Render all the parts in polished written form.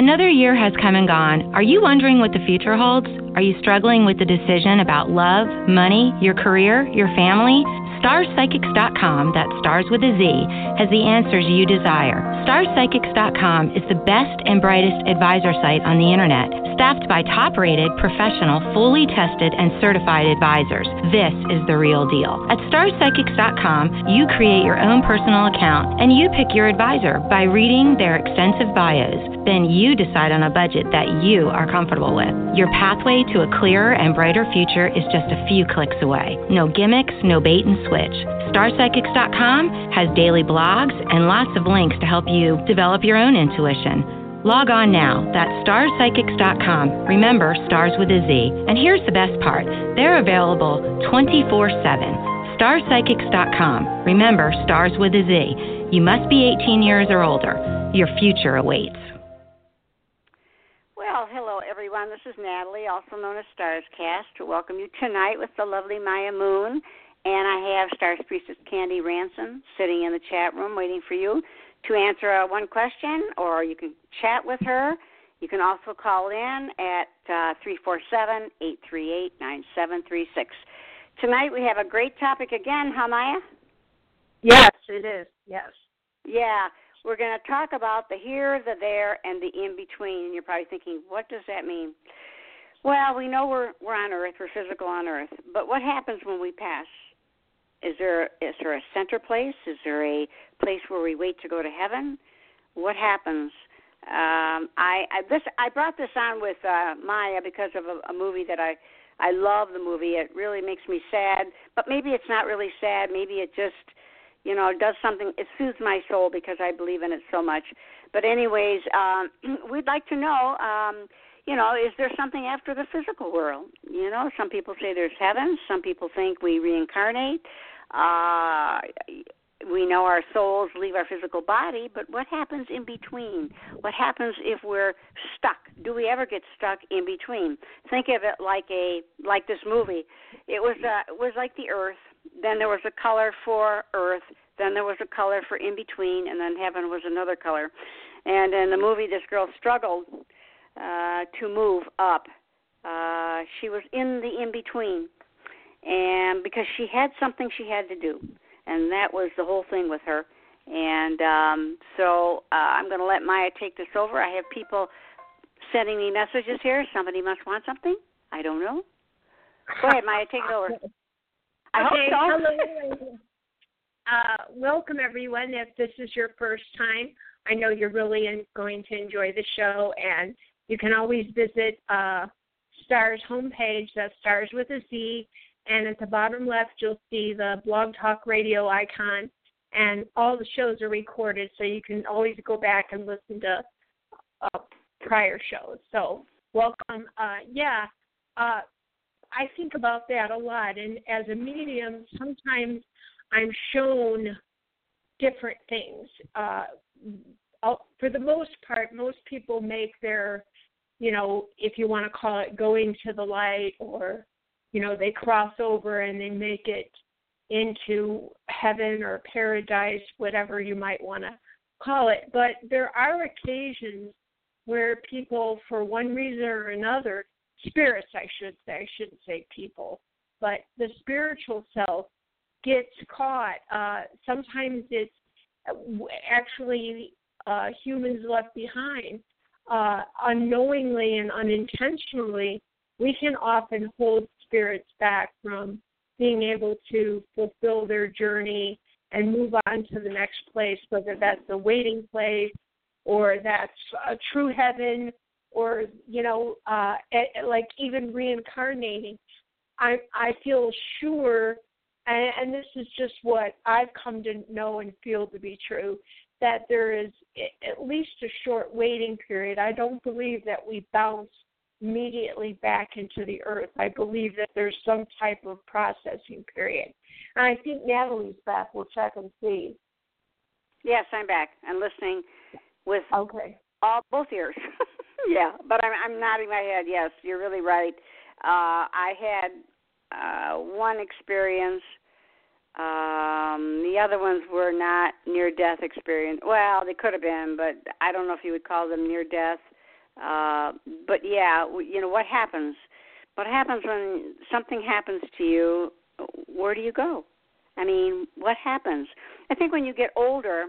Another year has come and gone. Are you wondering what the future holds? Are you struggling with the decision about love, money, your career, your family? StarsPsychics.com, that's stars with a Z, has the answers you desire. StarsPsychics.com is the best and brightest advisor site on the internet, staffed by top-rated, professional, fully tested, and certified advisors. This is the real deal. At StarsPsychics.com, you create your own personal account, and you pick your advisor by reading their extensive bios. Then you decide on a budget that you are comfortable with. Your pathway to a clearer and brighter future is just a few clicks away. No gimmicks, no bait and switch. StarPsychics.com has daily blogs and lots of links to help you develop your own intuition. Log on now. That's StarPsychics.com. Remember, stars with a Z. And here's the best part. They're available 24/7. StarPsychics.com. Remember, stars with a Z. You must be 18 years or older. Your future awaits. Well, hello, everyone. This is Natalie, also known as Starscast, to welcome you tonight with the lovely Maya Moon. And I have Stars Priestess Candy Ransom sitting in the chat room waiting for you to answer one question, or you can chat with her. You can also call in at 347-838-9736. Tonight we have a great topic again, huh, Maya? Yes, it is, yes. Yeah, we're going to talk about the here, the there, and the in-between. And you're probably thinking, what does that mean? Well, we know we're on Earth, we're physical on Earth, but what happens when we pass? Is there a center place? Is there a place where we wait to go to heaven? What happens? I brought this on with Maya because of a movie that I love the movie. It really makes me sad, but maybe it's not really sad. Maybe it just, does something. It soothes my soul because I believe in it so much. But anyways, we'd like to know, is there something after the physical world? Some people say there's heaven. Some people think we reincarnate. We know our souls leave our physical body, but what happens in between? What happens if we're stuck? Do we ever get stuck in between? Think of it like this movie. It was like the Earth. Then there was a color for Earth. Then there was a color for in between, and then heaven was another color. And in the movie, this girl struggled to move up. She was in the in between, and because she had something she had to do. And that was the whole thing with her. And so I'm going to let Maya take this over. I have people sending me messages here. Somebody must want something. I don't know. Go ahead, Maya, take it over. I hope so. Hello. Welcome, everyone. If this is your first time, I know you're really going to enjoy the show. And you can always visit Stars homepage. That's Stars with a Z. And at the bottom left, you'll see the Blog Talk Radio icon, and all the shows are recorded, so you can always go back and listen to prior shows. So welcome. I think about that a lot, and as a medium, sometimes I'm shown different things. For the most part, most people make their, if you want to call it going to the light, or they cross over and they make it into heaven or paradise, whatever you might want to call it. But there are occasions where people, for one reason or another, spirits, I shouldn't say people, but the spiritual self gets caught. Sometimes it's actually humans left behind. Unknowingly and unintentionally, we can often hold spirits back from being able to fulfill their journey and move on to the next place, whether that's a waiting place or that's a true heaven, or, like even reincarnating. I feel sure, and this is just what I've come to know and feel to be true, that there is at least a short waiting period. I don't believe that we bounce immediately back into the earth. I believe that there's some type of processing period. And I think Natalie's back. We'll check and see. Yes, I'm back. I'm listening with both ears. Yeah, but I'm nodding my head. Yes, you're really right. I had one experience. The other ones were not near-death experience. Well, they could have been, but I don't know if you would call them near-death. But yeah, what happens? What happens when something happens to you? Where do you go? I mean, what happens? I think when you get older,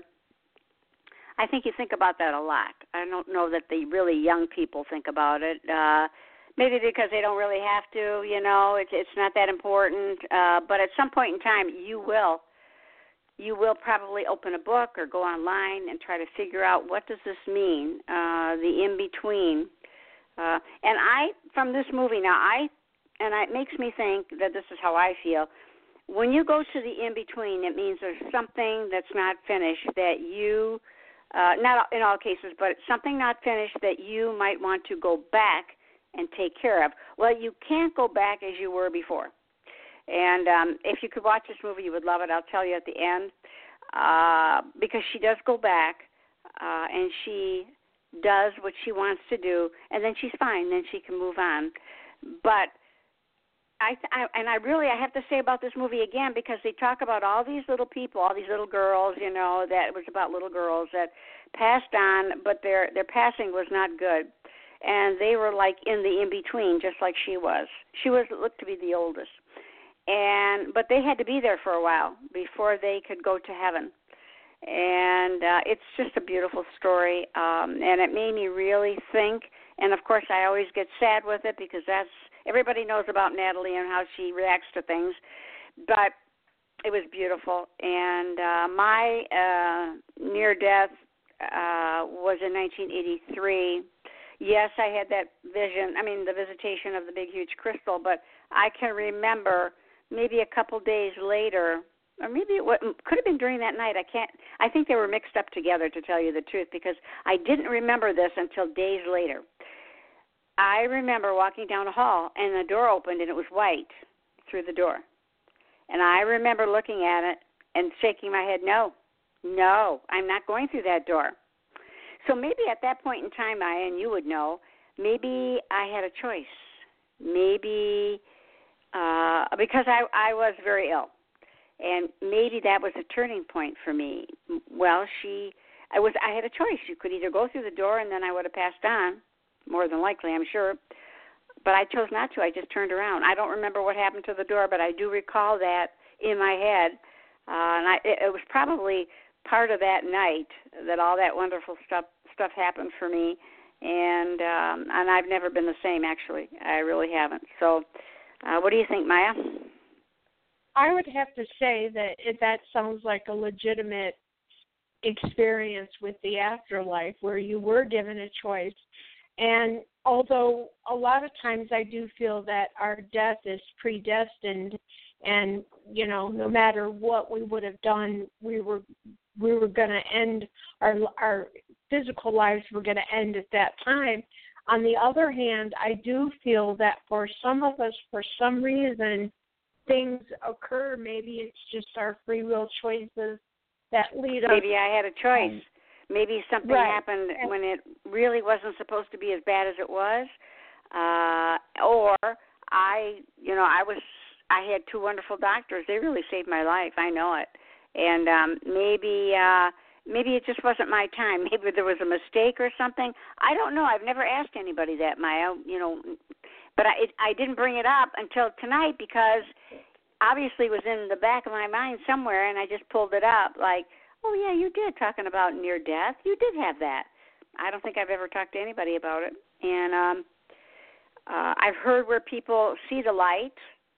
I think you think about that a lot. I don't know that the really young people think about it. Maybe because they don't really have to, it's not that important. But at some point in time, you will probably open a book or go online and try to figure out what does this mean, the in-between. And from this movie now, it makes me think that this is how I feel. When you go to the in-between, it means there's something that's not finished that you, not in all cases, but something not finished that you might want to go back and take care of. Well, you can't go back as you were before. And if you could watch this movie, you would love it. I'll tell you at the end, because she does go back, and she does what she wants to do, and then she's fine. Then she can move on. But I have to say about this movie again, because they talk about all these little people, all these little girls, that it was about little girls that passed on, but their passing was not good. And they were like in the in-between, just like she was. She looked to be the oldest. But they had to be there for a while before they could go to heaven. And it's just a beautiful story, and it made me really think. And, of course, I always get sad with it because everybody knows about Natalie and how she reacts to things. But it was beautiful. And my near-death was in 1983. Yes, I had that vision, the visitation of the big, huge crystal, but I can remember maybe a couple days later, or maybe it could have been during that night. I think they were mixed up together, to tell you the truth, because I didn't remember this until days later. I remember walking down a hall, and the door opened, and it was white through the door. And I remember looking at it and shaking my head, no, I'm not going through that door. So maybe at that point in time, Maya, and you would know, maybe I had a choice. Maybe because I was very ill, and maybe that was a turning point for me. Well, I had a choice. You could either go through the door, and then I would have passed on, more than likely, I'm sure. But I chose not to. I just turned around. I don't remember what happened to the door, but I do recall that in my head, and it was probably part of that night that all that wonderful stuff happened for me, and I've never been the same, actually. I really haven't. So what do you think, Maya? I would have to say that sounds like a legitimate experience with the afterlife where you were given a choice. And although a lot of times I do feel that our death is predestined, and, no matter what we would have done, we were going to end, our physical lives were going to end at that time. On the other hand, I do feel that for some of us, for some reason, things occur. Maybe it's just our free will choices that lead us. Maybe I had a choice. Maybe something happened when it really wasn't supposed to be as bad as it was. Or I had two wonderful doctors. They really saved my life. I know it. And maybe it just wasn't my time. Maybe there was a mistake or something. I don't know. I've never asked anybody that, Maya. But I didn't bring it up until tonight because obviously it was in the back of my mind somewhere, and I just pulled it up. Like, oh yeah, you did, talking about near death. You did have that. I don't think I've ever talked to anybody about it. And I've heard where people see the light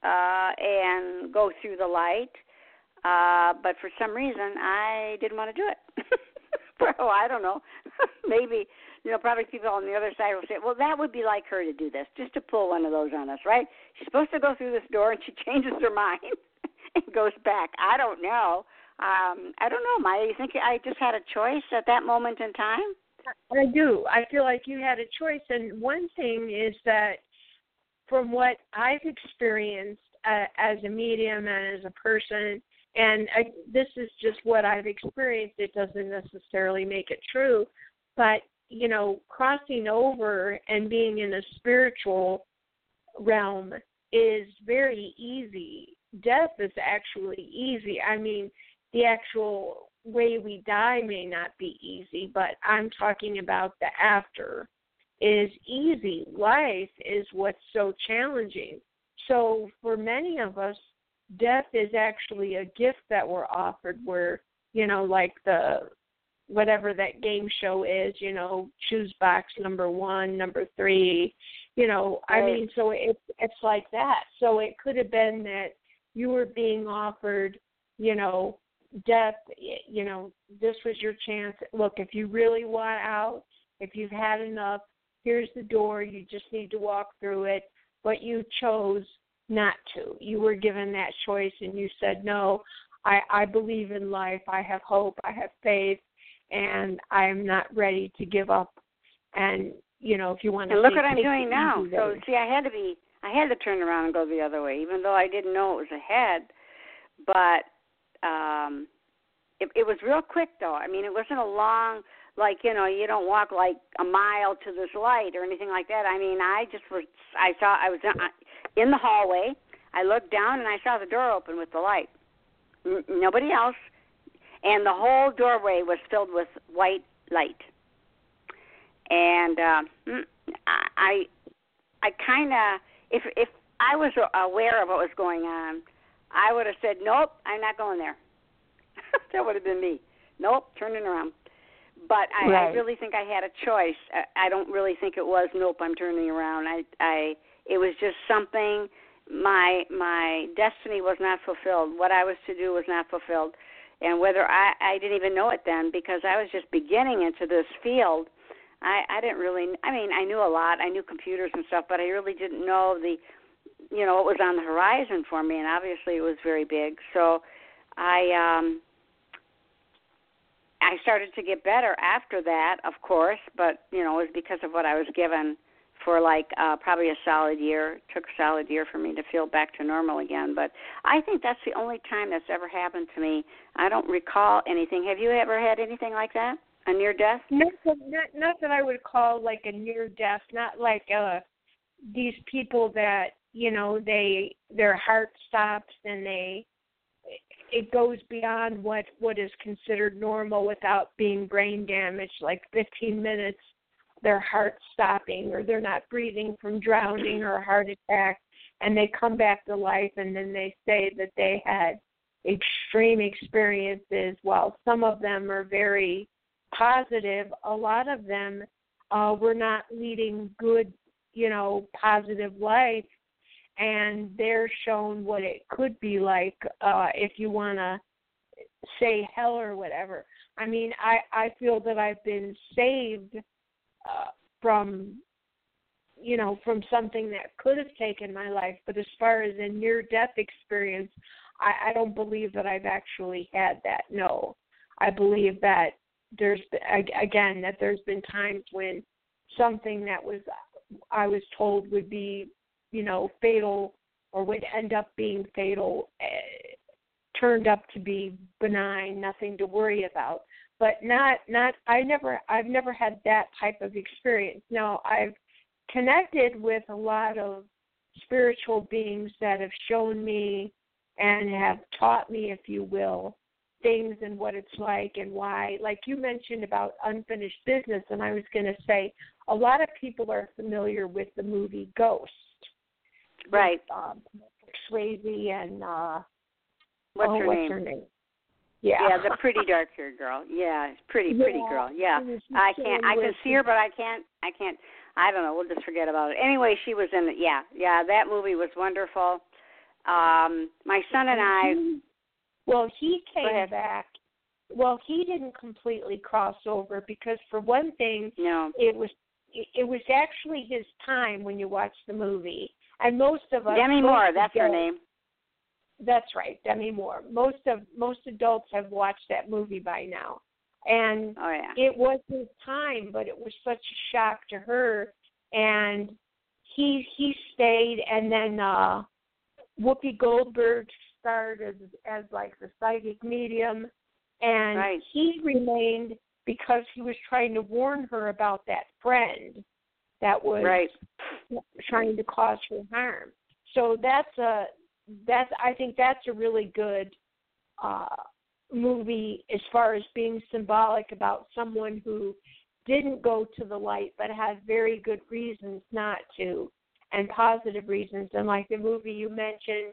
and go through the light. But for some reason, I didn't want to do it. I don't know. Maybe, probably people on the other side will say, well, that would be like her to do this, just to pull one of those on us, right? She's supposed to go through this door, and she changes her mind and goes back. I don't know. I don't know, Maya. You think I just had a choice at that moment in time? I do. I feel like you had a choice. And one thing is that from what I've experienced as a medium and as a person, and this is just what I've experienced. It doesn't necessarily make it true. But, crossing over and being in a spiritual realm is very easy. Death is actually easy. I mean, the actual way we die may not be easy, but I'm talking about the after. is easy. Life is what's so challenging. So for many of us, death is actually a gift that we're offered where, like the whatever that game show is, choose box number 1, number 3, Right. I mean, so it's like that. So it could have been that you were being offered, death, this was your chance. Look, if you really want out, if you've had enough, here's the door. You just need to walk through it. But you chose not to. You were given that choice, and you said, no, I believe in life. I have hope. I have faith, and I am not ready to give up. And, if you want to. And look what I'm doing now. So, see, I had to turn around and go the other way, even though I didn't know it was ahead. But it was real quick, though. I mean, it wasn't a long, you don't walk like a mile to this light or anything like that. I mean, I was in the hallway. I looked down and I saw the door open with the light. Nobody else. And the whole doorway was filled with white light. And I kind of, if I was aware of what was going on, I would have said, nope, I'm not going there. That would have been me. Nope, turning around. But I really think I had a choice. I don't really think it was, nope, I'm turning around. It was just something, my destiny was not fulfilled. What I was to do was not fulfilled. And whether I didn't even know it then because I was just beginning into this field. I didn't really, I knew a lot. I knew computers and stuff, but I really didn't know what was on the horizon for me, and obviously it was very big. So I started to get better after that, of course, but, it was because of what I was given for probably a solid year. It took a solid year for me to feel back to normal again. But I think that's the only time that's ever happened to me. I don't recall anything. Have you ever had anything like that? A near death? Not that I would call like a near death. Not like these people that their heart stops and it goes beyond what is considered normal without being brain damaged. Like 15 minutes, their heart stopping, or they're not breathing from drowning or a heart attack, and they come back to life, and then they say that they had extreme experiences. While some of them are very positive, a lot of them were not leading good, positive life, and they're shown what it could be like if you want to say hell or whatever. I mean, I feel that I've been saved from something that could have taken my life, but as far as a near-death experience, I don't believe that I've actually had that, no. I believe that there's been times when something that I was told would be, fatal or would end up being fatal, turned up to be benign, nothing to worry about. But I've never had that type of experience. Now, I've connected with a lot of spiritual beings that have shown me and have taught me, if you will, things and what it's like and why. Like you mentioned about unfinished business, and I was going to say a lot of people are familiar with the movie Ghost. Right. Swayze and what's her name? Yeah, the pretty dark-haired girl. Yeah, pretty girl. Yeah, I can see her, but I can't. I don't know. We'll just forget about it. Anyway, she was in it. Yeah. That movie was wonderful. My son and I. Well, he came back. Well, he didn't completely cross over because, for one thing, it was actually his time when you watch the movie, and most of us. Demi Moore, that's her name. That's right, Demi Moore. Most adults have watched that movie by now. And It was his time, but it was such a shock to her. And he stayed, and then Whoopi Goldberg started as like the psychic medium, and he remained because he was trying to warn her about that friend that was trying to cause her harm. So I think that's a really good movie as far as being symbolic about someone who didn't go to the light but have very good reasons not to, and positive reasons. And like the movie you mentioned,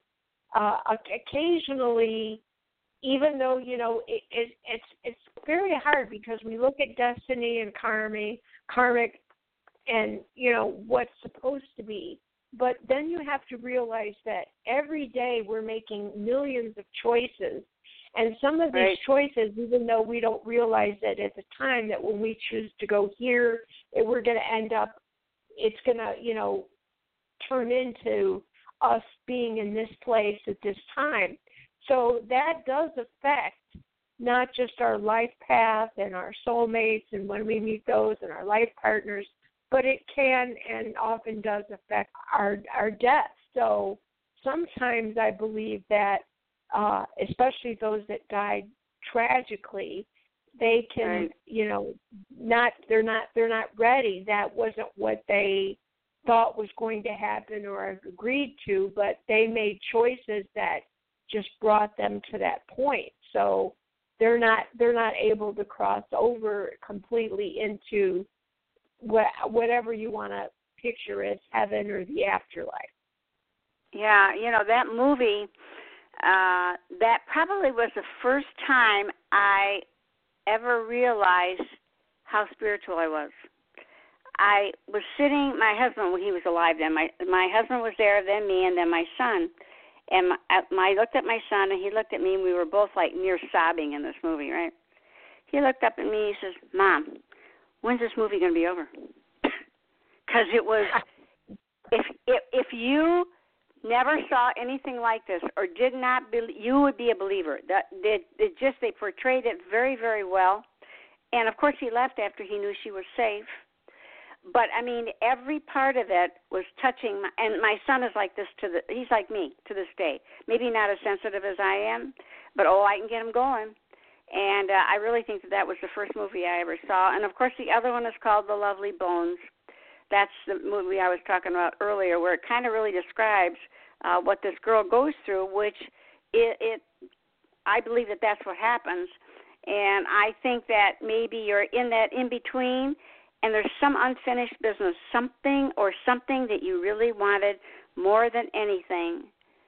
occasionally, even though, it's very hard because we look at destiny and karmic and, what's supposed to be. But then you have to realize that every day we're making millions of choices. And some of these choices, even though we don't realize that at the time, that when we choose to go here, we're going to end up, it's going to, turn into us being in this place at this time. So that does affect not just our life path and our soulmates and when we meet those and our life partners, but it can and often does affect our death. So sometimes I believe that, especially those that died tragically, they can, they're not ready. That wasn't what they thought was going to happen or agreed to, but they made choices that just brought them to that point. So they're not able to cross over completely into whatever you want to picture as heaven or the afterlife. Yeah, that movie, that probably was the first time I ever realized how spiritual I was. I was sitting, my husband, he was alive then, my husband was there, then me, and then my son. And I looked at my son, and he looked at me, and we were both like near sobbing in this movie, right? He looked up at me, he says, "Mom, when's this movie going to be over?" Because it was, if you never saw anything like this or did not believe, you would be a believer. They portrayed it very, very well. And, of course, he left after he knew she was safe. But, I mean, every part of it was touching. And my son is like this he's like me to this day. Maybe not as sensitive as I am, but, I can get him going. And I really think that was the first movie I ever saw. And, of course, the other one is called The Lovely Bones. That's the movie I was talking about earlier, where it kind of really describes what this girl goes through, which I believe that that's what happens. And I think that maybe you're in that in-between, and there's some unfinished business, something that you really wanted more than anything,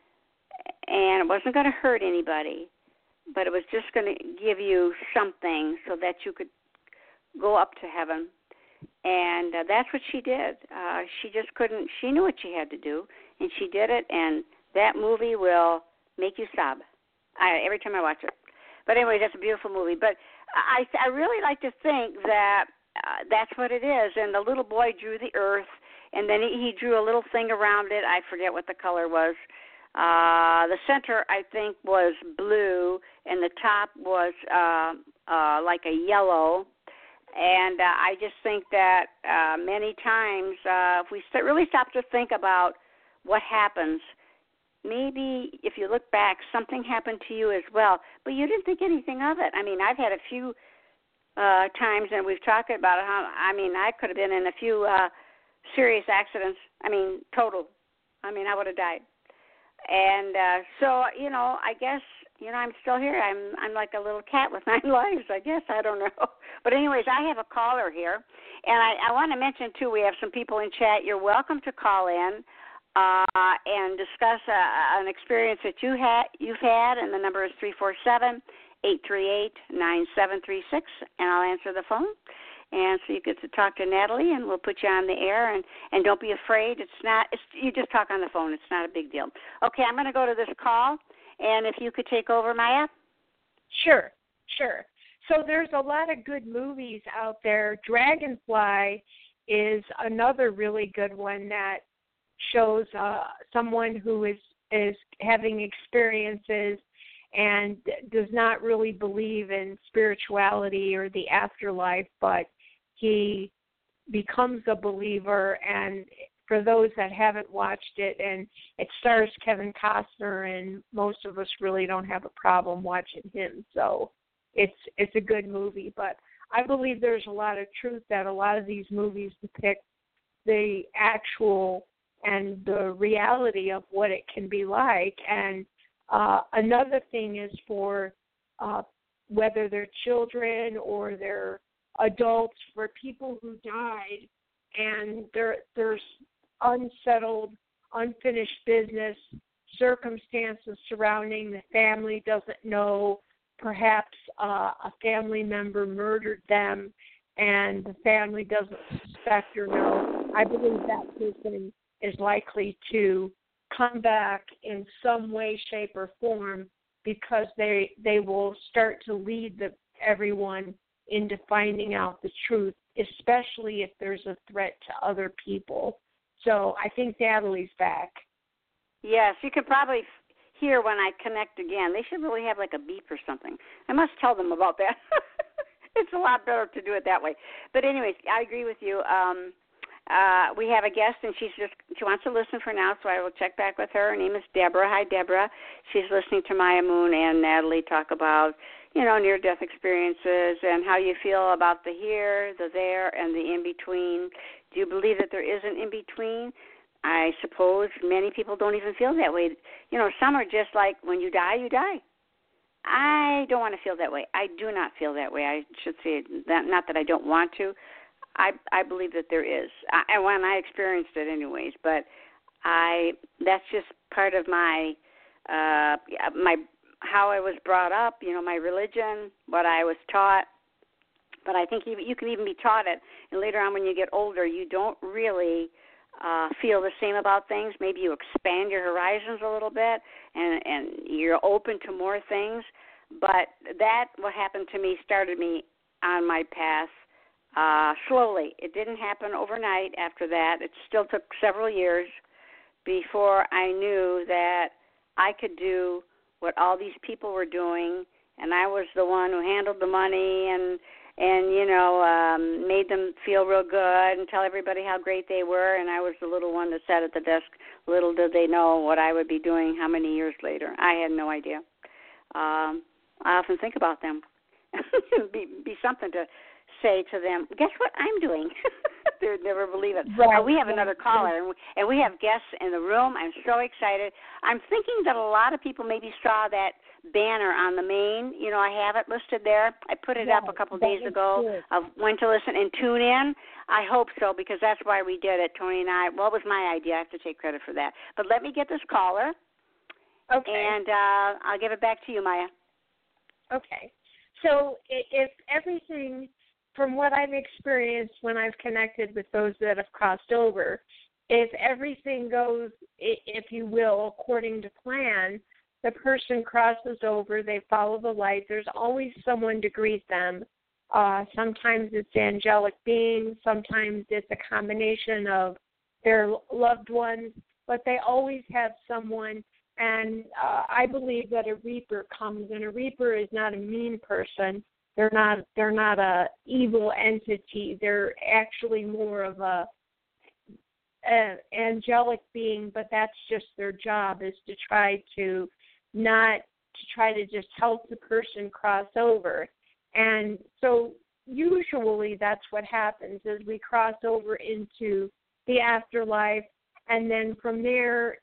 and it wasn't going to hurt anybody, but it was just going to give you something so that you could go up to heaven. And that's what she did. She just couldn't. She knew what she had to do, and she did it. And that movie will make you sob every time I watch it. But anyway, that's a beautiful movie. But I really like to think that that's what it is. And the little boy drew the earth, and then he drew a little thing around it. I forget what the color was. The center, I think, was blue, and the top was like a yellow. And I just think that many times if we really stop to think about what happens, maybe if you look back, something happened to you as well, but you didn't think anything of it. I mean, I've had a few times, and we've talked about it, how, I could have been in a few serious accidents. Total. I would have died. And so, I guess, I'm still here. I'm like a little cat with 9 lives, I guess. I don't know. But anyways, I have a caller here. And I want to mention, too, we have some people in chat. You're welcome to call in and discuss an experience that you've had. And the number is 347-838-9736. And I'll answer the phone. And so you get to talk to Natalie, and we'll put you on the air. And don't be afraid. You just talk on the phone. It's not a big deal. Okay, I'm going to go to this call. And if you could take over, Maya? Sure. So there's a lot of good movies out there. Dragonfly is another really good one that shows someone who is having experiences and does not really believe in spirituality or the afterlife, but he becomes a believer. And for those that haven't watched it, and it stars Kevin Costner, and most of us really don't have a problem watching him. So it's a good movie. But I believe there's a lot of truth that a lot of these movies depict the actual and the reality of what it can be like. And another thing is for whether they're children or they're adults, for people who died, and there's unsettled, unfinished business, circumstances surrounding the family doesn't know, perhaps a family member murdered them and the family doesn't suspect or know, I believe that person is likely to come back in some way, shape, or form, because they will start to lead everyone into finding out the truth, especially if there's a threat to other people. So I think Natalie's back. Yes, you could probably hear when I connect again. They should really have like a beep or something. I must tell them about that. It's a lot better to do it that way. But anyways, I agree with you. We have a guest, and she wants to listen for now, so I will check back with her. Her name is Deborah. Hi, Deborah. She's listening to Maya Moon and Natalie talk about, near-death experiences and how you feel about the here, the there, and the in-between. Do you believe that there is an in-between? I suppose many people don't even feel that way. Some are just like, when you die, you die. I don't want to feel that way. I do not feel that way. I should say that, not that I don't want to. I believe that there is. And when I experienced it anyways, but that's just part of my how I was brought up, my religion, what I was taught. But I think you can even be taught it, and later on when you get older, you don't really feel the same about things. Maybe you expand your horizons a little bit, and you're open to more things. But what happened to me, started me on my path slowly. It didn't happen overnight after that. It still took several years before I knew that I could do what all these people were doing, and I was the one who handled the money and made them feel real good and tell everybody how great they were, and I was the little one that sat at the desk. Little did they know what I would be doing how many years later. I had no idea. I often think about them. be something to say to them, guess what I'm doing? They would never believe it. Right. We have another caller, and we have guests in the room. I'm so excited. I'm thinking that a lot of people maybe saw that banner on the main. I have it listed there. I put it up a couple days ago of when to listen and tune in. I hope so, because that's why we did it, Tony and I. Well, it was my idea. I have to take credit for that. But let me get this caller. Okay. And I'll give it back to you, Maya. Okay. So if everything, from what I've experienced when I've connected with those that have crossed over, if everything goes, if you will, according to plan, the person crosses over, they follow the light, there's always someone to greet them. Sometimes it's angelic beings, sometimes it's a combination of their loved ones, but they always have someone. And I believe that a reaper comes, and a reaper is not a mean person. They're not a evil entity. They're actually more of a angelic being, but that's just their job, is to try to just help the person cross over. And so usually that's what happens, is we cross over into the afterlife, and then from there,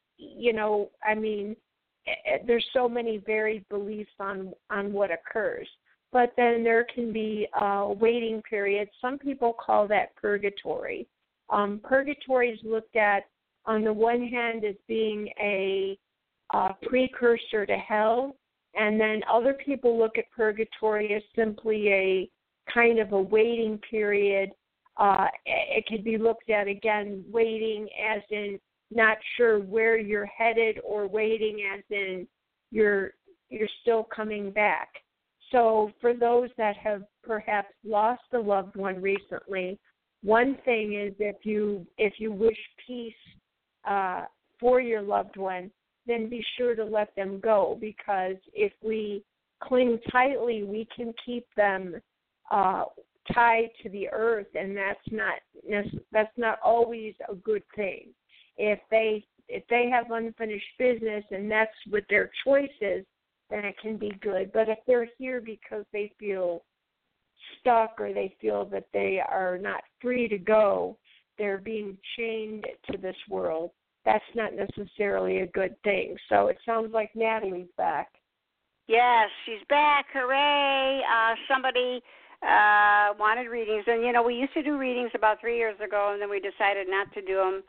there's so many varied beliefs on what occurs. But then there can be a waiting period. Some people call that purgatory. Purgatory is looked at, on the one hand, as being a precursor to hell, and then other people look at purgatory as simply a kind of a waiting period. It could be looked at, again, waiting as in not sure where you're headed, or waiting as in you're still coming back. So for those that have perhaps lost a loved one recently, one thing is, if you wish peace for your loved one, then be sure to let them go, because if we cling tightly, we can keep them tied to the earth, and that's not always a good thing. If they have unfinished business and that's what their choice is, then it can be good. But if they're here because they feel stuck, or they feel that they are not free to go, they're being chained to this world, that's not necessarily a good thing. So it sounds like Natalie's back. Yes, she's back. Hooray. Somebody wanted readings. And, we used to do readings about 3 years ago, and then we decided not to do them.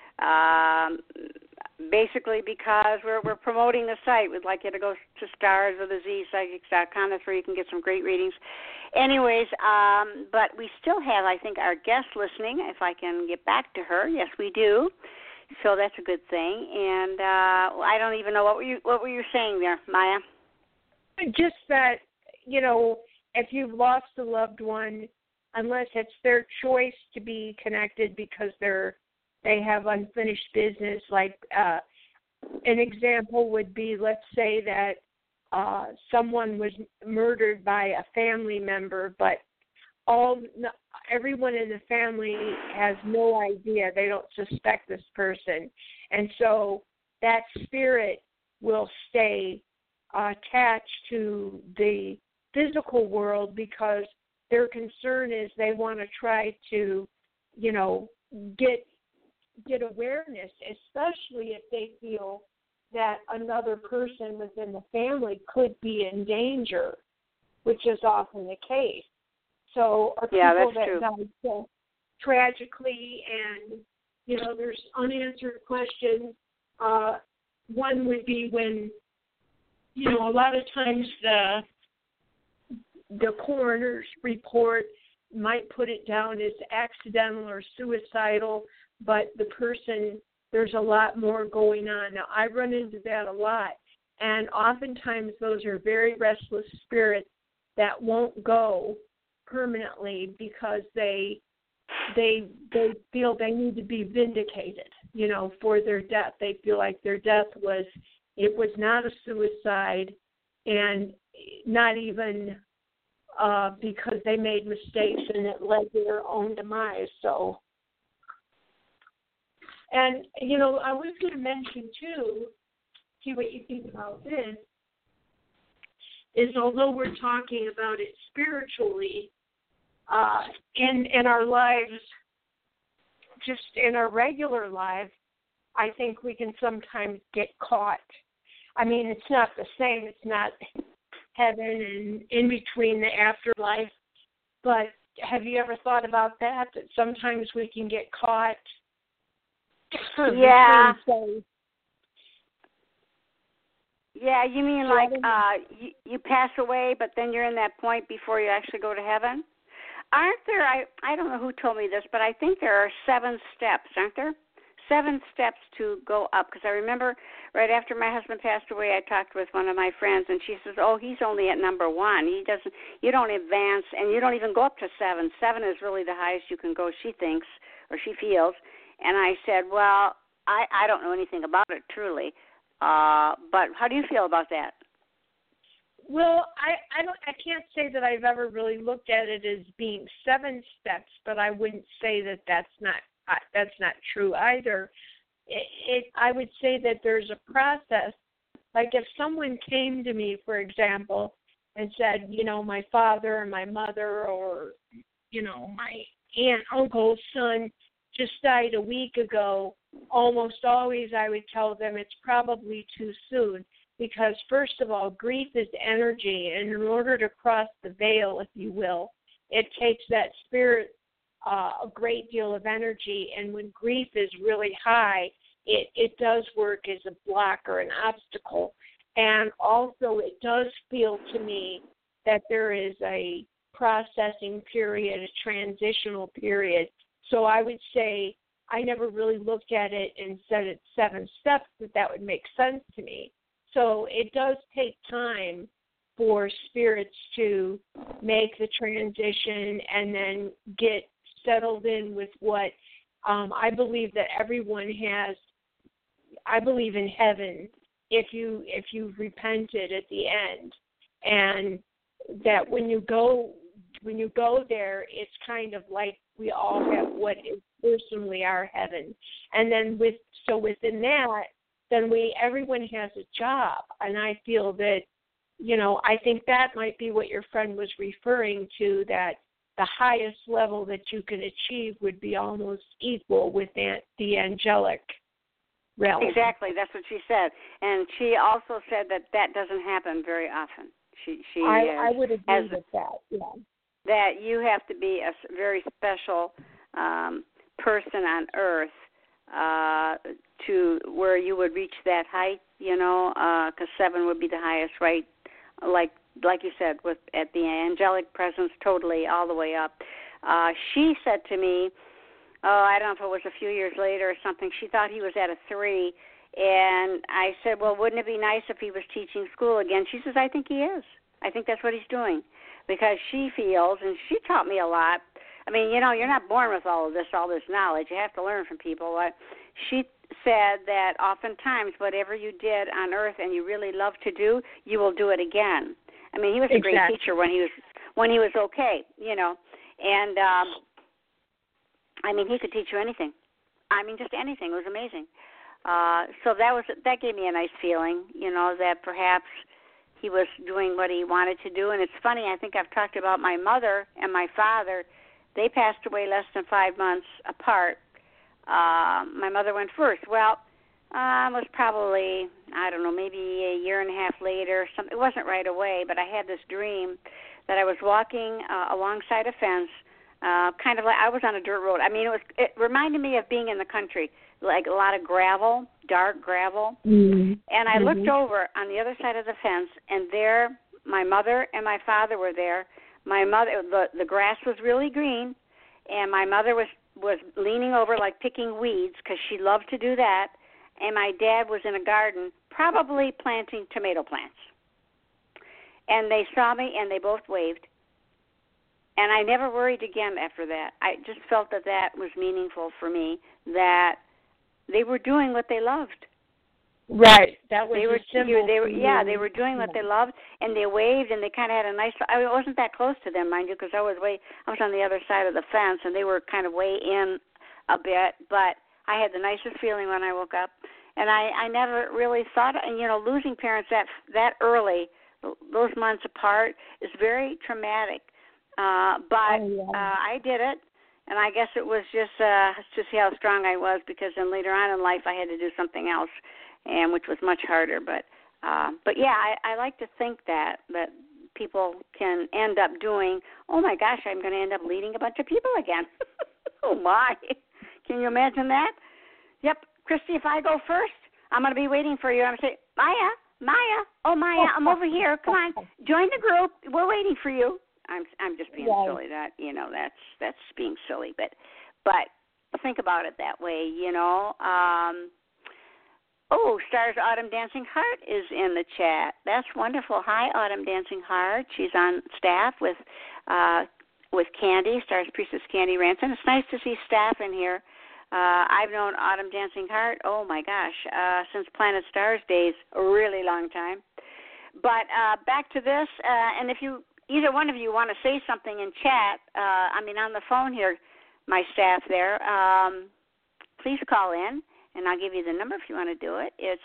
Basically because we're promoting the site. We'd like you to go to Stars with a Z, psychics.com. That's where you can get some great readings. Anyways, but we still have, I think, our guest listening, if I can get back to her. Yes, we do. So that's a good thing. And I don't even know, what were you saying there, Maya? Just that, if you've lost a loved one, unless it's their choice to be connected because they have unfinished business, like an example would be, let's say that someone was murdered by a family member, but everyone in the family has no idea. They don't suspect this person. And so that spirit will stay attached to the physical world because their concern is they want to try to, get awareness, especially if they feel that another person within the family could be in danger, which is often the case. So, are people that died so tragically, and there's unanswered questions. One would be when, a lot of times the coroner's report might put it down as accidental or suicidal, but the person, there's a lot more going on. Now, I run into that a lot, and oftentimes those are very restless spirits that won't go permanently because they feel they need to be vindicated, for their death. They feel like their death was not a suicide, and not even because they made mistakes and it led to their own demise. So, and, I was going to mention, too, see what you think about this, is although we're talking about it spiritually, in our lives, just in our regular lives, I think we can sometimes get caught. I mean, it's not the same. It's not heaven and in between the afterlife. But have you ever thought about that sometimes we can get caught? Yeah. Yeah, you mean like you pass away, but then you're in that point before you actually go to heaven? Aren't there, I don't know who told me this, but I think there are 7 steps, aren't there? 7 steps to go up, because I remember right after my husband passed away, I talked with one of my friends, and she says, he's only at number 1. You don't advance, and you don't even go up to 7. 7 is really the highest you can go, she thinks, or she feels. And I said, well, I don't know anything about it, truly. But how do you feel about that? Well, I can't say that I've ever really looked at it as being 7 steps, but I wouldn't say that that's not true either. I would say that there's a process. Like if someone came to me, for example, and said, my father or my mother or, my aunt, uncle, son just died a week ago, almost always I would tell them it's probably too soon. Because, first of all, grief is energy, and in order to cross the veil, if you will, it takes that spirit a great deal of energy, and when grief is really high, it does work as a block or an obstacle. And also, it does feel to me that there is a processing period, a transitional period. So I would say I never really looked at it and said it's 7 steps, that would make sense to me. So it does take time for spirits to make the transition and then get settled in with what I believe that everyone has. I believe in heaven if you've repented at the end, and that when you go there, it's kind of like we all have what is personally our heaven, and then within that, then everyone has a job. And I feel that, I think that might be what your friend was referring to, that the highest level that you can achieve would be almost equal with the angelic realm. Exactly, that's what she said. And she also said that doesn't happen very often. I would agree with that, yeah. that you have to be a very special person on Earth to where you would reach that height, because 7 would be the highest, right? Like you said, at the angelic presence, totally all the way up. She said to me, I don't know if it was a few years later or something, she thought he was at a 3, and I said, well, wouldn't it be nice if he was teaching school again? She says, I think he is. I think that's what he's doing, because she feels, and she taught me a lot. I mean, you're not born with all this knowledge. You have to learn from people. She said that oftentimes whatever you did on Earth and you really love to do, you will do it again. I mean, he was a great teacher when he was okay, and I mean, he could teach you anything. I mean, just anything. It was amazing. So that gave me a nice feeling, that perhaps he was doing what he wanted to do. And it's funny, I think I've talked about my mother and my father. They passed away less than 5 months apart. My mother went first. Well, it was probably, I don't know, maybe a year and a half later. It wasn't right away, but I had this dream that I was walking alongside a fence, kind of like I was on a dirt road. I mean, it reminded me of being in the country, like a lot of gravel, dark gravel. Mm-hmm. And I looked over on the other side of the fence, and there my mother and my father were there. My mother, the grass was really green, and my mother was leaning over like picking weeds because she loved to do that, and my dad was in a garden probably planting tomato plants. And they saw me, and they both waved. And I never worried again after that. I just felt that was meaningful for me, that they were doing what they loved. Right. That was they were doing what they loved, and they waved, and they kind of had a nice. I wasn't that close to them, mind you, because I was on the other side of the fence, and they were kind of way in a bit. But I had the nicest feeling when I woke up, and I never really thought. And losing parents that early, those months apart, is very traumatic. I did it, and I guess it was just to see how strong I was, because then later on in life I had to do something else, and which was much harder. But yeah, I like to think that people can end up doing, oh my gosh, I'm going to end up leading a bunch of people again. Oh my. Can you imagine that? Yep. Christy, if I go first, I'm going to be waiting for you. I'm going to say, Maya, I'm over here. Come on, join the group. We're waiting for you. I'm just being silly. That's being silly, but think about it that way. Stars Autumn Dancing Heart is in the chat. That's wonderful. Hi, Autumn Dancing Heart. She's on staff with Candy, Stars Priestess Candy Ranson. It's nice to see staff in here. I've known Autumn Dancing Heart, oh my gosh, since Planet Stars days, a really long time. But back to this, and if either one of you want to say something in chat, on the phone here, my staff there, please call in, and I'll give you the number if you want to do it. It's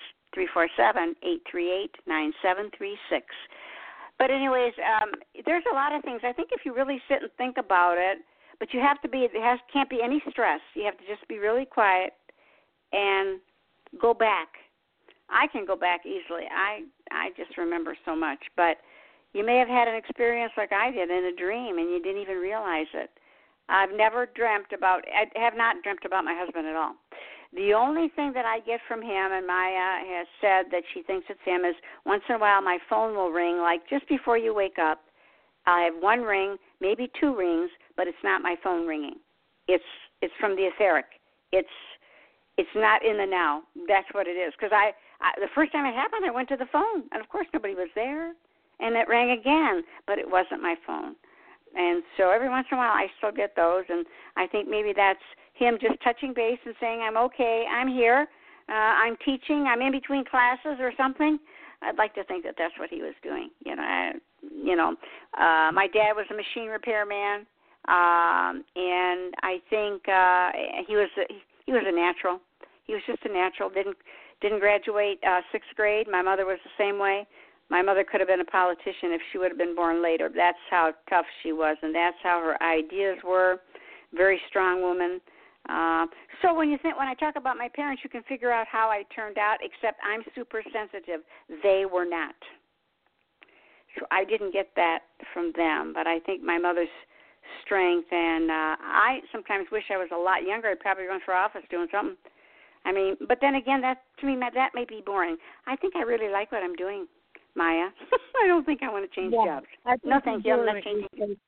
347-838-9736. But anyways, there's a lot of things. I think if you really sit and think about it, but you have to can't be any stress. You have to just be really quiet and go back. I can go back easily. I just remember so much. But you may have had an experience like I did in a dream, and you didn't even realize it. I have not dreamt about my husband at all. The only thing that I get from him, and Maya has said that she thinks it's him, is once in a while my phone will ring, like just before you wake up. I have one ring, maybe two rings, but it's not my phone ringing. It's from the etheric. It's not in the now. That's what it is. Because the first time it happened, I went to the phone, and of course nobody was there, and it rang again, but it wasn't my phone. And so every once in a while I still get those, and I think maybe that's him just touching base and saying, I'm okay, I'm here, I'm teaching, I'm in between classes or something. I'd like to think that that's what he was doing. My dad was a machine repairman, and I think he was a natural. He was just a natural. Didn't graduate sixth grade. My mother was the same way. My mother could have been a politician if she would have been born later. That's how tough she was, and that's how her ideas were. Very strong woman. So when I talk about my parents, you can figure out how I turned out, except I'm super sensitive. They were not. So I didn't get that from them, but I think my mother's strength. And I sometimes wish I was a lot younger. I'd probably run for office doing something. I mean, but then again, that to me, that may be boring. I think I really like what I'm doing, Maya. I don't think I want to change jobs. No, thank you. I'm not changing.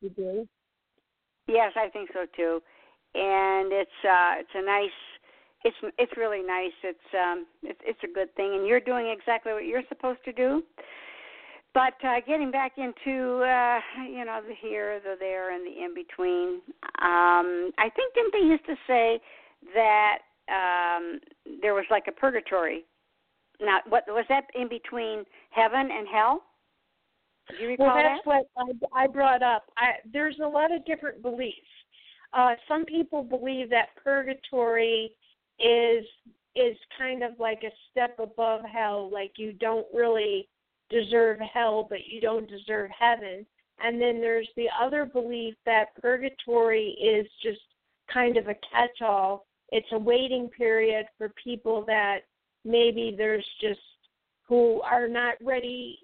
Yes, I think so too. And it's a nice. It's really nice. It's a good thing, and you're doing exactly what you're supposed to do. But getting back into the here, the there, and the in between. I think didn't they used to say that there was like a purgatory? Now, what was that in between heaven and hell? Do you recall that? Well, that's that? what I brought up. There's a lot of different beliefs. Some people believe that purgatory is kind of like a step above hell, like you don't really deserve hell, but you don't deserve heaven. And then there's the other belief that purgatory is just kind of a catch-all. It's a waiting period for people that maybe there's just who are not ready.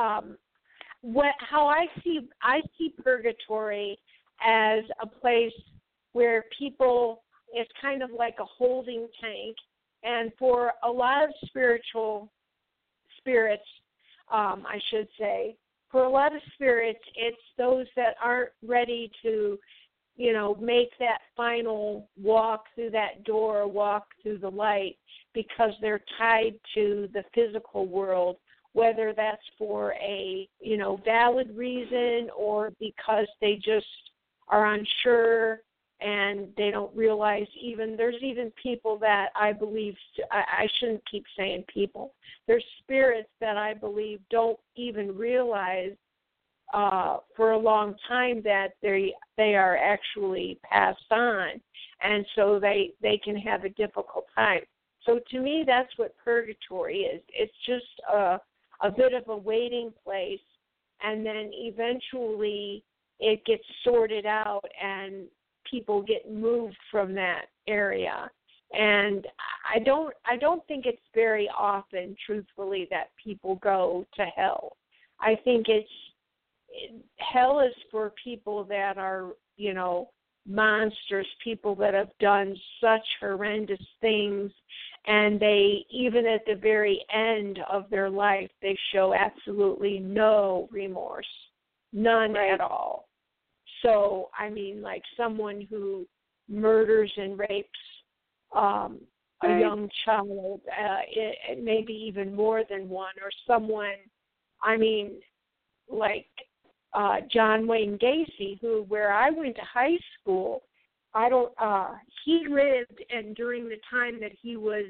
How I see purgatory as a place where people, it's kind of like a holding tank, and for a lot of spirits, I should say, for a lot of spirits, it's those that aren't ready to, make that final walk through that door, walk through the light, because they're tied to the physical world, whether that's for a, valid reason or because they just are unsure and they don't realize there's even people that I believe, I shouldn't keep saying people, there's spirits that I believe don't even realize for a long time that they are actually passed on, and so they can have a difficult time. So to me, that's what purgatory is. It's just a bit of a waiting place, and then eventually it gets sorted out and people get moved from that area. And I don't think it's very often, truthfully, that people go to hell. I think hell is for people that are, monsters, people that have done such horrendous things, and they, even at the very end of their life, they show absolutely no remorse, none at all. So, I mean, like someone who murders and rapes a young child, maybe even more than one, or someone, I mean, like John Wayne Gacy, where I went to high school, he lived, and during the time that he was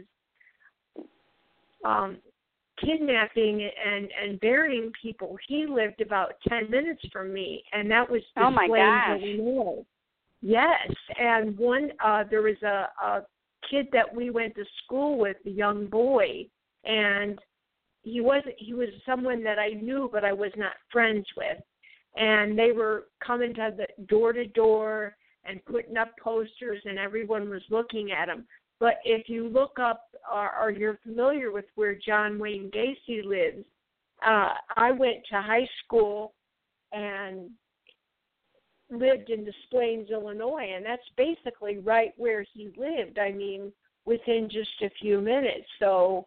kidnapping and burying people, he lived about 10 minutes from me, and that was Des Plaines, Illinois. Yes, and there was a kid that we went to school with, a young boy, and he was someone that I knew, but I was not friends with, and they were coming to the door to door and putting up posters, and everyone was looking at him. But if you look up or you're familiar with where John Wayne Gacy lives, I went to high school and lived in Des Plaines, Illinois, and that's basically right where he lived. I mean, within just a few minutes. So,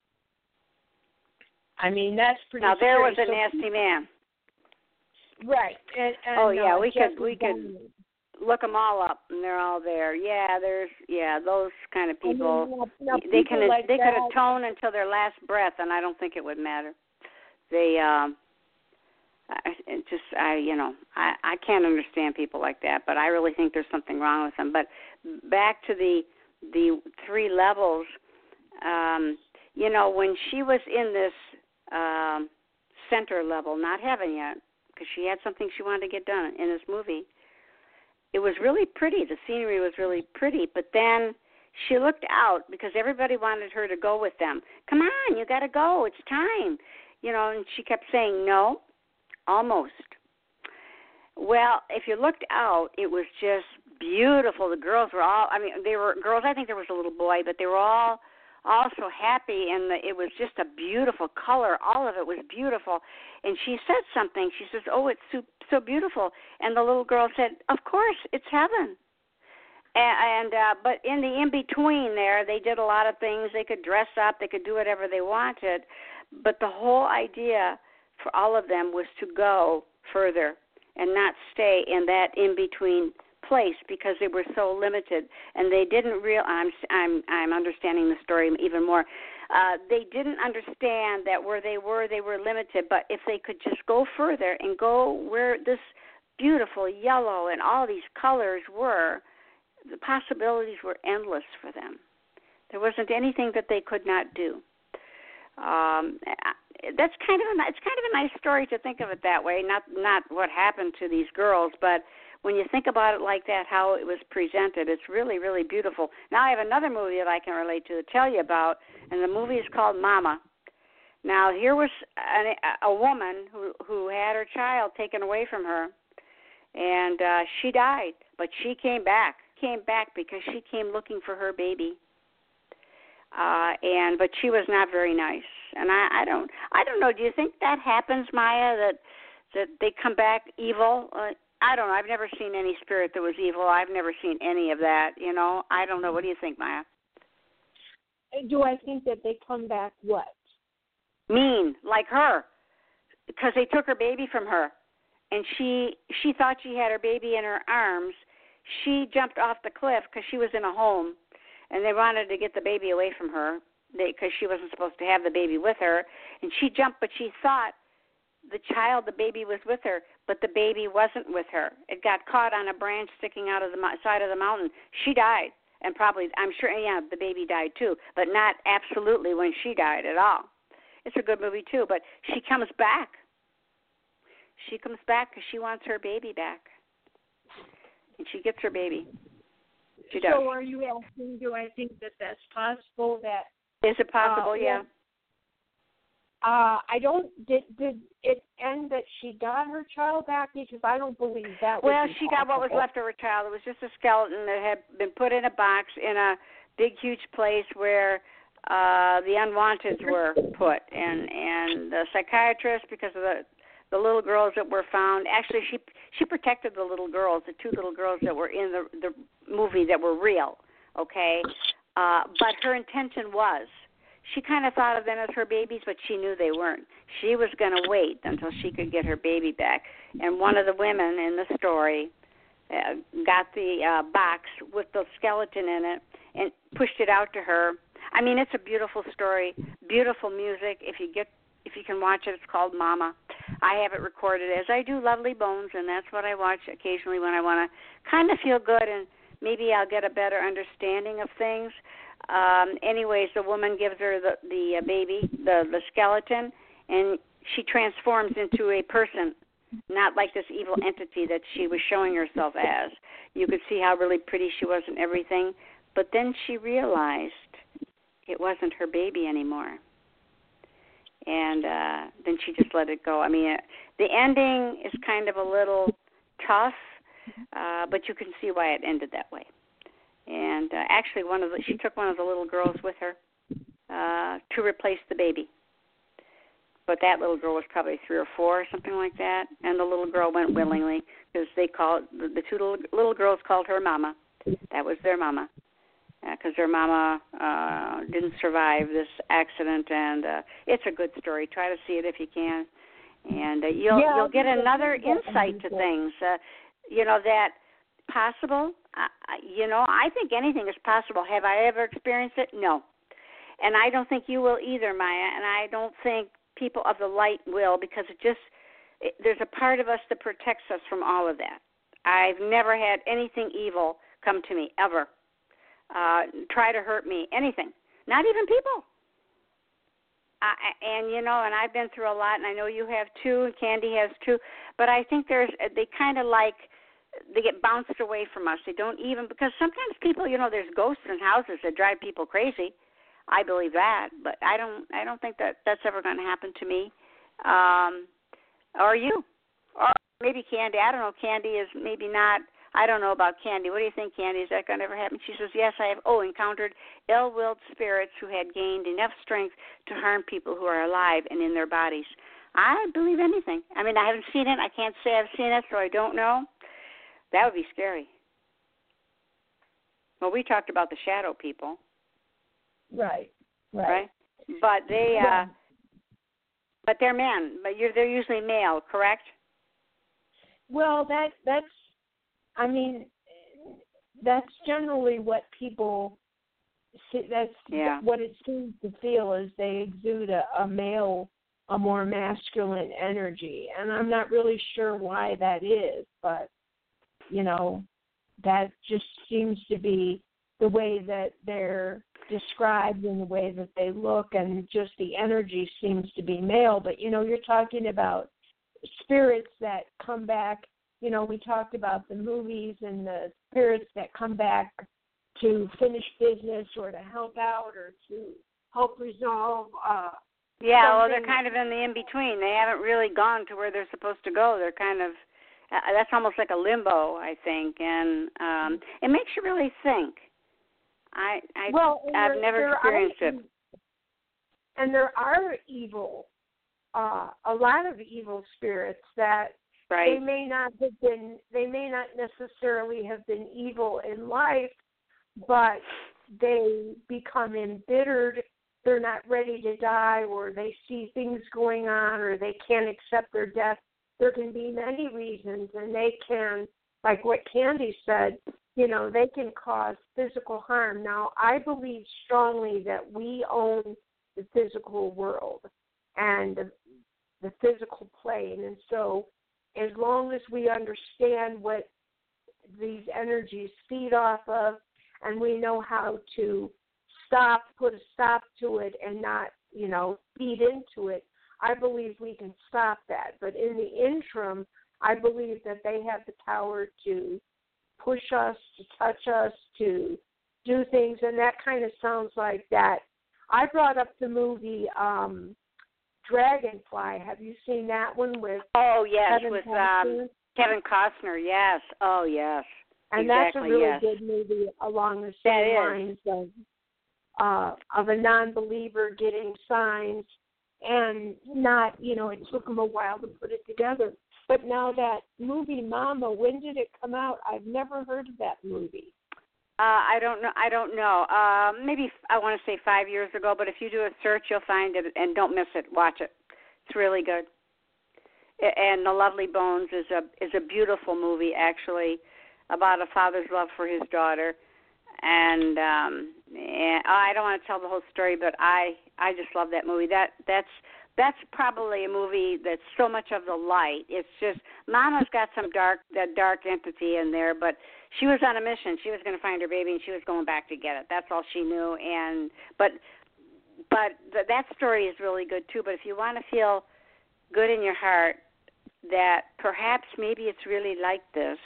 I mean, that's pretty Now, there scary. was a nasty man. Right. And we could look them all up, and they're all there. Yeah, those kind of people. Now they could atone until their last breath, and I don't think it would matter. They, I can't understand people like that, but I really think there's something wrong with them. But back to the three levels, when she was in this center level, not heaven yet, because she had something she wanted to get done in this movie. It was really pretty. The scenery was really pretty. But then she looked out because everybody wanted her to go with them. Come on, you got to go. It's time. And she kept saying, no, almost. Well, if you looked out, it was just beautiful. The girls were all, they were girls. I think there was a little boy, but they were all also happy, and it was just a beautiful color. All of it was beautiful. And she said something. She says, "Oh, it's so beautiful." And the little girl said, "Of course, it's heaven." But in the in-between there, they did a lot of things. They could dress up. They could do whatever they wanted. But the whole idea for all of them was to go further and not stay in that in-between place because they were so limited. And they didn't I'm understanding the story even more. They didn't understand that where they were limited. But if they could just go further and go where this beautiful yellow and all these colors were, the possibilities were endless for them. There wasn't anything that they could not do. That's kind of a nice story to think of it that way. Not what happened to these girls, but when you think about it like that, how it was presented, it's really, really beautiful. Now I have another movie that I can relate to tell you about, and the movie is called Mama. Now here was a woman who had her child taken away from her, and she died, but she came back because she came looking for her baby. But she was not very nice. And I don't know, do you think that happens, Maya, that they come back evil? I don't know. I've never seen any spirit that was evil. I've never seen any of that, I don't know. What do you think, Maya? Do I think that they come back what? Mean, like her, because they took her baby from her. And she thought she had her baby in her arms. She jumped off the cliff because she was in a home, and they wanted to get the baby away from her because she wasn't supposed to have the baby with her. And she jumped, but she thought the baby was with her, but the baby wasn't with her. It got caught on a branch sticking out of the side of the mountain. She died, and probably, I'm sure, the baby died too, but not absolutely when she died at all. It's a good movie too, but she comes back. She comes back because she wants her baby back. And she gets her baby. She does. So are you asking, do I think that that's possible? Is it possible? Yeah. I don't, did it end that she got her child back? Because I don't believe that was Well, she got what was left of her child. It was just a skeleton that had been put in a box in a big, huge place where the unwanteds were put. And the psychiatrist, because of the little girls that were found. Actually, she protected the little girls, the two little girls that were in the movie that were real, okay? But her intention was, she kind of thought of them as her babies, but she knew they weren't. She was going to wait until she could get her baby back. And one of the women in the story got the box with the skeleton in it and pushed it out to her. I mean, it's a beautiful story, beautiful music. If you can watch it, it's called Mama. I have it recorded, as I do Lovely Bones, and that's what I watch occasionally when I want to kind of feel good and maybe I'll get a better understanding of things. Anyways, the woman gives her the baby, the skeleton, and she transforms into a person, not like this evil entity that she was showing herself as. You could see how really pretty she was and everything, but then she realized it wasn't her baby anymore. And then she just let it go. I mean, the ending is kind of a little tough, but you can see why it ended that way. And actually, she took one of the little girls with her to replace the baby. But that little girl was probably 3 or 4 or something like that, and the little girl went willingly because the two little girls called her Mama. That was their mama. Because their mama didn't survive this accident, and it's a good story. Try to see it if you can, and you'll get another insight to things. That possible. I think anything is possible. Have I ever experienced it? No, and I don't think you will either, Maya. And I don't think people of the light will, because there's a part of us that protects us from all of that. I've never had anything evil come to me ever. Try to hurt me, anything, not even people. And I've been through a lot, and I know you have too, and Candy has too, but I think they kind of they get bounced away from us. They don't even, because sometimes people, there's ghosts in houses that drive people crazy. I believe that, but I don't think that's ever going to happen to me. Or you. Or maybe Candy. I don't know. Candy is maybe not. I don't know about Candy. What do you think, Candy? Is that going to ever happen? She says, yes, I have, encountered ill-willed spirits who had gained enough strength to harm people who are alive and in their bodies. I believe anything. I mean, I haven't seen it. I can't say I've seen it, so I don't know. That would be scary. Well, we talked about the shadow people. Right. But they, but they're men. But they're usually male, correct? Well, that's generally what people. That's what it seems to feel is they exude a more masculine energy, and I'm not really sure why that is, but that just seems to be the way that they're described and the way that they look, and just the energy seems to be male. But you're talking about spirits that come back. We talked about the movies and the spirits that come back to finish business or to help out or to help resolve. Well, they're kind of in the in-between. They haven't really gone to where they're supposed to go. They're kind of, that's almost like a limbo, I think, and it makes you really think. I've never experienced it. And there are evil, a lot of evil spirits that they may not necessarily have been evil in life, but they become embittered. They're not ready to die, or they see things going on, or they can't accept their death. There can be many reasons, and they can, like what Candy said, they can cause physical harm. Now, I believe strongly that we own the physical world and the physical plane, and so as long as we understand what these energies feed off of, and we know how to put a stop to it and not, feed into it, I believe we can stop that. But in the interim, I believe that they have the power to push us, to touch us, to do things, and that kind of sounds like that. I brought up the movie Dragonfly. Have you seen that one with? Oh yes, Kevin with Costner? Kevin Costner. Yes. Oh yes. And exactly, that's a really good movie along the same lines of a non-believer getting signs and not, it took them a while to put it together. But now that movie Mama, when did it come out? I've never heard of that movie. I don't know. Maybe I want to say 5 years ago, but if you do a search, you'll find it, and don't miss it. Watch it. It's really good. And The Lovely Bones is a beautiful movie, actually, about a father's love for his daughter. And I don't want to tell the whole story, but I just love that movie. That's probably a movie that's so much of the light. It's just Mama's got that dark entity in there, but she was on a mission. She was going to find her baby, and she was going back to get it. That's all she knew. But that story is really good too. But if you want to feel good in your heart that perhaps maybe it's really like this,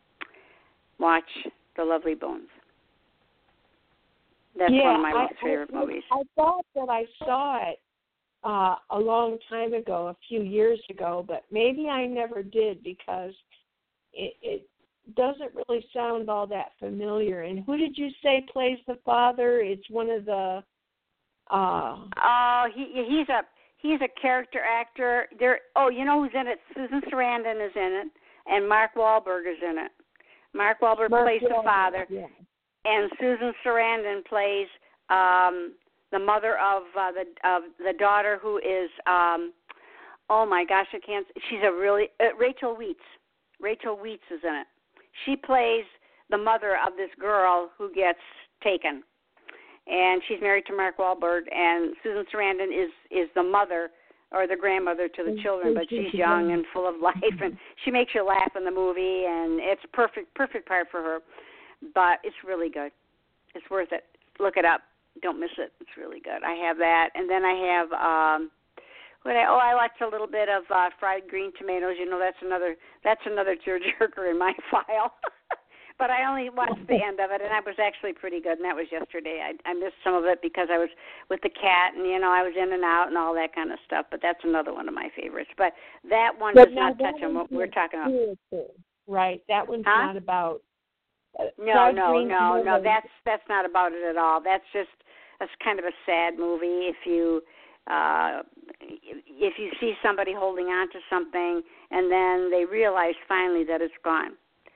watch The Lovely Bones. That's one of my most favorite movies. I thought that I saw it a long time ago, a few years ago, but maybe I never did because it doesn't really sound all that familiar. And who did you say plays the father? It's one of the. He's a character actor. You know who's in it? Susan Sarandon is in it, and Mark Wahlberg is in it. Mark Wahlberg plays the father, and Susan Sarandon plays the mother of the daughter, who is oh my gosh, I can't. She's a really Rachel Weisz. Rachel Weisz is in it. She plays the mother of this girl who gets taken, and she's married to Mark Wahlberg. And Susan Sarandon is the mother or the grandmother to the children, but she's young and full of life, and she makes you laugh in the movie, and it's perfect part for her. But it's really good. It's worth it. Look it up. Don't miss it. It's really good. I have that, and then I have I watched a little bit of Fried Green Tomatoes. That's another tearjerker in my file. But I only watched the end of it, and that was actually pretty good, and that was yesterday. I missed some of it because I was with the cat, and, I was in and out and all that kind of stuff, but that's another one of my favorites. But that one does not touch on what we're talking about. right? That one's not about. No. That's not about it at all. That's kind of a sad movie. If you see somebody holding on to something and then they realize finally that it's gone,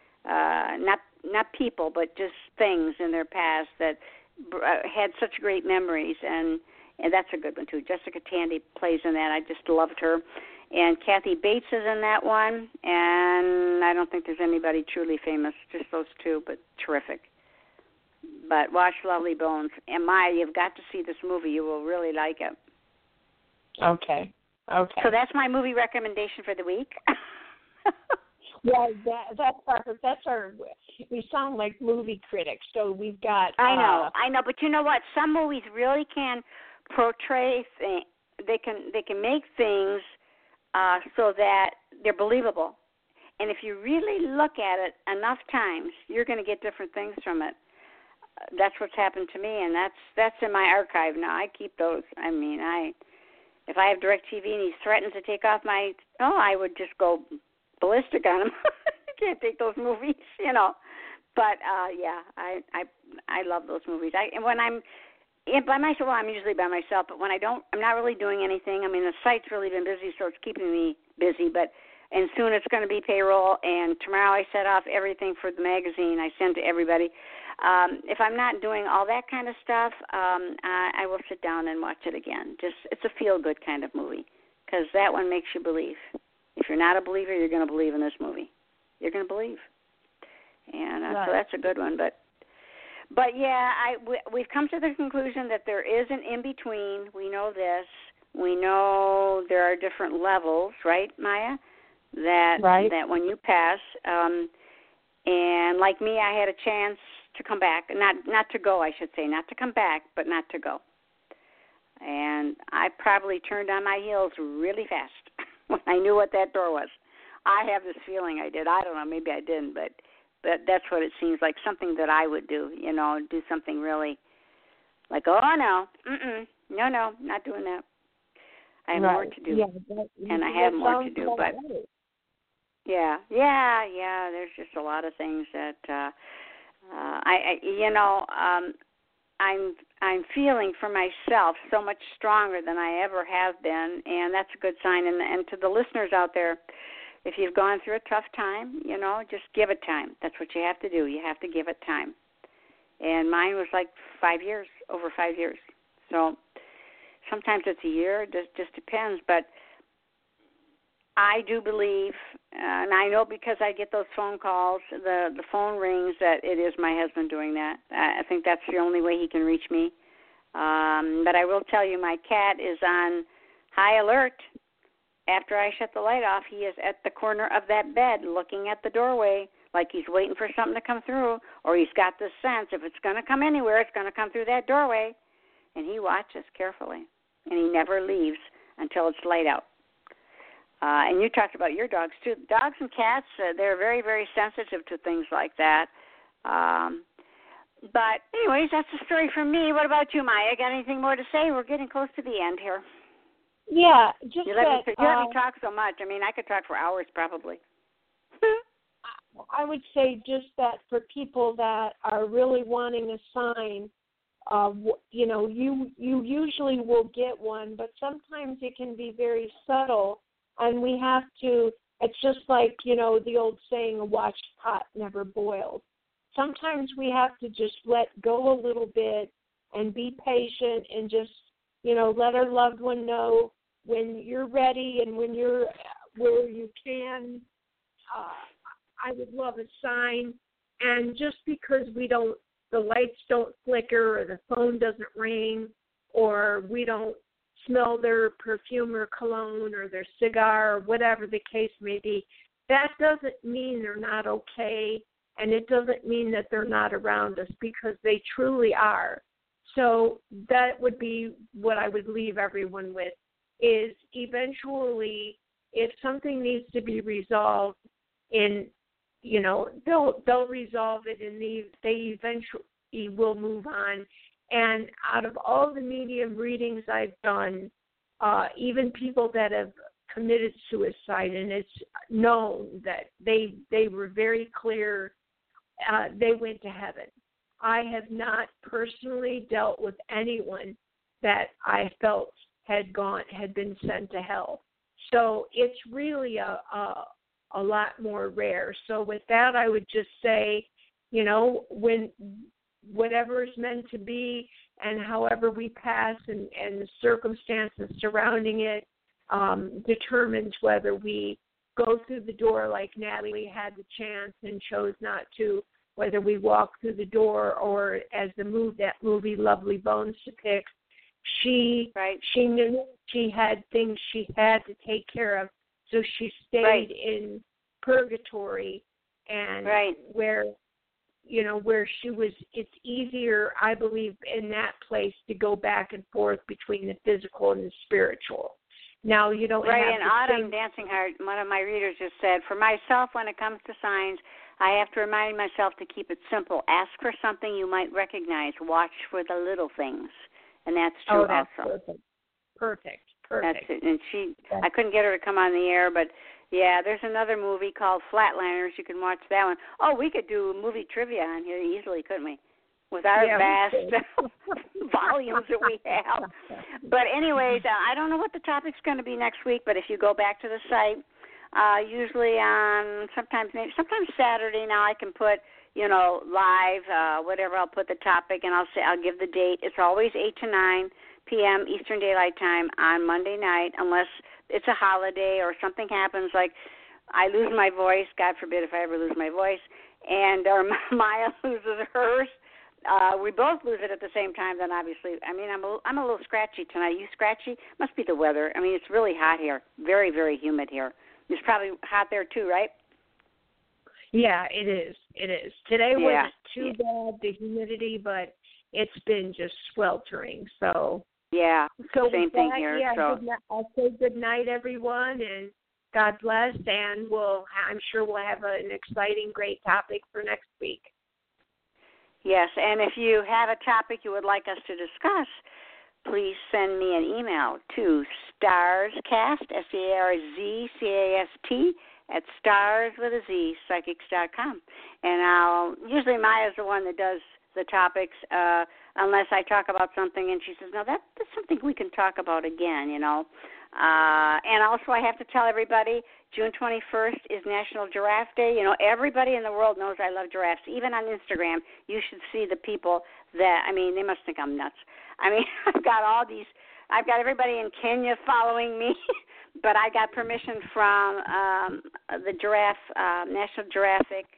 not people, but just things in their past that had such great memories, and that's a good one too. Jessica Tandy plays in that. I just loved her. And Kathy Bates is in that one, and I don't think there's anybody truly famous, just those two, but terrific. But watch Lovely Bones. And you've got to see this movie. You will really like it. Okay. So that's my movie recommendation for the week. Yeah, that's our. We sound like movie critics, so we've got. I know, but you know what? Some movies really can portray things. They can make things so that they're believable. And if you really look at it enough times, you're going to get different things from it. That's what's happened to me, and that's in my archive now. I keep those. I mean, if I have DirecTV and he threatens to take off I would just go ballistic on him. I can't take those movies, you know. But yeah, I love those movies. And when I'm by myself, I'm usually by myself. But when I'm not really doing anything. I mean, the site's really been busy, so it's keeping me busy. And soon it's going to be payroll. And tomorrow I set off everything for the magazine I send to everybody. If I'm not doing all that kind of stuff, I will sit down and watch it again. It's a feel-good kind of movie because that one makes you believe. If you're not a believer, you're going to believe in this movie. You're going to believe. And so that's a good one. But yeah, we've come to the conclusion that there is an in-between. We know this. We know there are different levels, right, Maya? That when you pass, and like me, I had a chance to come back, not to go, I should say, not to come back, but not to go. And I probably turned on my heels really fast when I knew what that door was. I have this feeling I did. I don't know, maybe I didn't, but that's what it seems like, something that I would do, you know, do something really like, oh, no, no, not doing that. I have more to do, and I have more to do, but yeah, there's just a lot of things that I'm feeling for myself so much stronger than I ever have been, and that's a good sign. And to the listeners out there, if you've gone through a tough time, you know, just give it time. That's what you have to do. You have to give it time. And mine was like 5 years, over 5 years. So sometimes it's a year. It just depends. But I do believe, and I know because I get those phone calls, the phone rings, that it is my husband doing that. I think that's the only way he can reach me. But I will tell you, my cat is on high alert. After I shut the light off, he is at the corner of that bed looking at the doorway like he's waiting for something to come through, or he's got this sense if it's going to come anywhere, it's going to come through that doorway. And he watches carefully, and he never leaves until it's light out. And you talked about your dogs, too. Dogs and cats, they're very, very sensitive to things like that. But anyways, that's the story from me. What about you, Maya? Got anything more to say? We're getting close to the end here. Yeah, just you let me talk so much. I mean, I could talk for hours probably. I would say just that for people that are really wanting a sign, you know, you usually will get one, but sometimes it can be very subtle, and we have to, it's just like, you know, the old saying, a watched pot never boiled. Sometimes we have to just let go a little bit and be patient and just, you know, let our loved one know when you're ready and when you're where you can. I would love a sign. And just because the lights don't flicker or the phone doesn't ring or we don't smell their perfume or cologne or their cigar or whatever the case may be, that doesn't mean they're not okay, and it doesn't mean that they're not around us, because they truly are. So that would be what I would leave everyone with, is eventually if something needs to be resolved, you know, they'll resolve it, and they eventually will move on. And out of all the medium readings I've done, even people that have committed suicide, and it's known that they were very clear. They went to heaven. I have not personally dealt with anyone that I felt had been sent to hell. So it's really a lot more rare. So with that, I would just say, when whatever is meant to be and however we pass and the circumstances surrounding it determines whether we go through the door like Natalie had the chance and chose not to, whether we walk through the door or as that movie Lovely Bones depicts, she knew she had things she had to take care of, so she stayed in purgatory, and where she was, it's easier, I believe, in that place to go back and forth between the physical and the spiritual. Now, you don't have and Autumn Dancing Heart, one of my readers just said, for myself, when it comes to signs, I have to remind myself to keep it simple. Ask for something you might recognize. Watch for the little things. And that's true also. Perfect. That's it. And I couldn't get her to come on the air, but yeah, there's another movie called Flatliners. You can watch that one. Oh, we could do movie trivia on here easily, couldn't we? With our vast volumes that we have. But anyways, I don't know what the topic's going to be next week, but if you go back to the site, usually on sometimes Saturday now I can put, live, whatever, I'll put the topic and I'll give the date. It's always 8 to 9 p.m. Eastern Daylight Time on Monday night, unless it's a holiday or something happens, like I lose my voice, God forbid if I ever lose my voice, and or Maya loses hers. We both lose it at the same time, then obviously, I'm a little scratchy tonight. You scratchy? Must be the weather. It's really hot here. Very, very humid here. It's probably hot there too, right? Yeah, it is. Today wasn't too bad, the humidity, but it's been just sweltering. So same thing here. I'll say good night, everyone, and God bless. And I'm sure we'll have an exciting, great topic for next week. Yes, and if you have a topic you would like us to discuss, please send me an email to starzcast, SARZCAST, at starswithaz psychics.com. And usually Maya's the one that does the topics, unless I talk about something and she says, no, that's something we can talk about again, And also I have to tell everybody, June 21st is National Giraffe Day. Everybody in the world knows I love giraffes. Even on Instagram, you should see the people that, they must think I'm nuts. I've got everybody in Kenya following me, but I got permission from the National Giraffic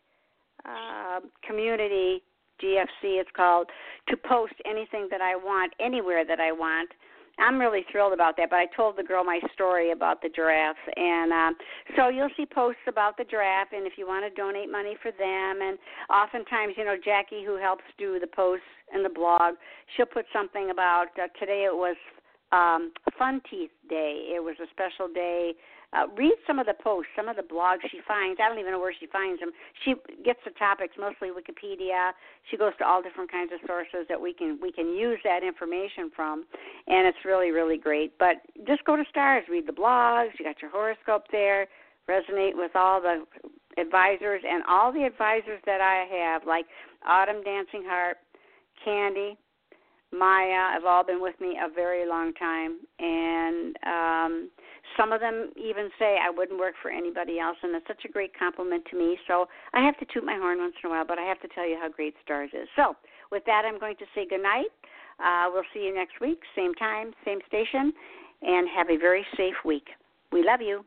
Community, GFC it's called, to post anything that I want, anywhere that I want. I'm really thrilled about that, but I told the girl my story about the giraffes, and so you'll see posts about the giraffe, and if you want to donate money for them, and oftentimes, Jackie, who helps do the posts and the blog, she'll put something about, today it was Fun Teeth Day. It was a special day. Read some of the posts, some of the blogs she finds. I don't even know where she finds them. She gets the topics, mostly Wikipedia. She goes to all different kinds of sources that we can use that information from, and it's really, really great. But just go to Stars, read the blogs. You got your horoscope there. Resonate with all the advisors, and all the advisors that I have, like Autumn Dancing Heart, Candy, Maya, have all been with me a very long time, and some of them even say I wouldn't work for anybody else, and it's such a great compliment to me. So I have to toot my horn once in a while, but I have to tell you how great Stars is. So with that, I'm going to say good night. We'll see you next week, same time, same station, and have a very safe week. We love you.